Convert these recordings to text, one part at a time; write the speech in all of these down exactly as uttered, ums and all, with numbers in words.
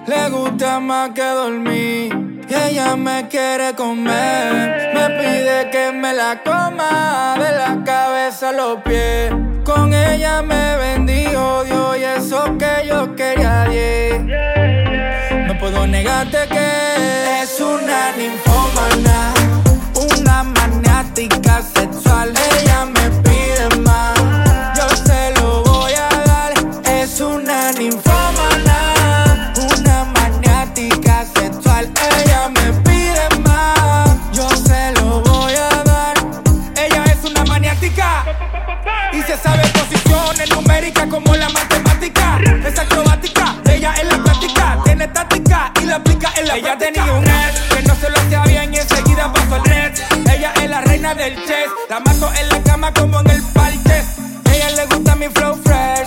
Le gusta más que dormir y ella me quiere comer. Me pide que me la coma de la cabeza a los pies. Con ella me bendijo Dios y eso que yo quería diez. No puedo negarte que es una ninfómana, una maniática sexual. Ella me pide más, yo se lo voy a dar. Es una ninfómana, una maniática sexual. Ella me pide más, yo se lo voy a dar. Ella es una maniática y se sabe posiciones numéricas como la matemática. Es acrobática, ella en la práctica tiene táctica y la aplica en la ella práctica. Tenía un red que no se lo hacía bien y enseguida pasó el red. Ella es la reina del chess, la mato en la cama como en el parque. Ella le gusta mi flow fresh.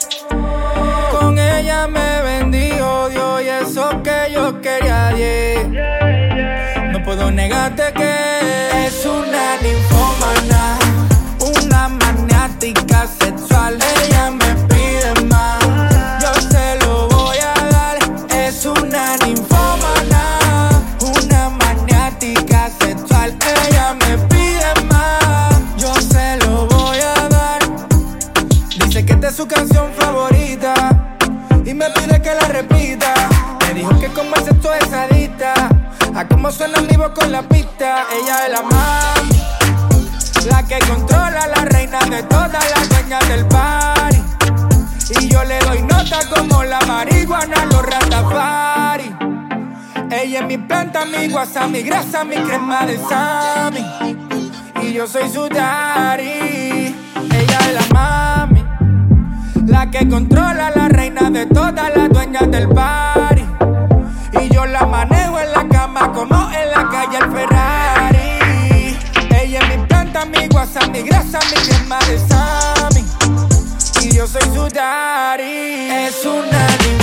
Con ella me bendijo Dios y eso que yo quería diez. No puedo negarte que es una ninfómana, una maniática sexual. Ella me pide más, yo se lo voy a dar. Es una ninfómana, una maniática sexual. Ella me pide más, yo se lo voy a dar. Dice que esta es su canción favorita y me pide que la repita. Me dijo que como el sexo es adicta a cómo suena en vivo con la pista. Ella es la mami, la que controla, la reina de todas las dueñas del party. Y yo le doy nota como la marihuana a los rastafari. Ella es mi planta, mi guasa, mi grasa, mi crema de Sammy. Y yo soy su daddy. Ella es la mami, la que controla, la reina de todas las dueñas del party. Y yo la manejo en la cama como en la calle el Ferrari. Ella es mi planta, mi guasa, mi grasa, mi crema de Sammy. Y yo soy su daddy. Es una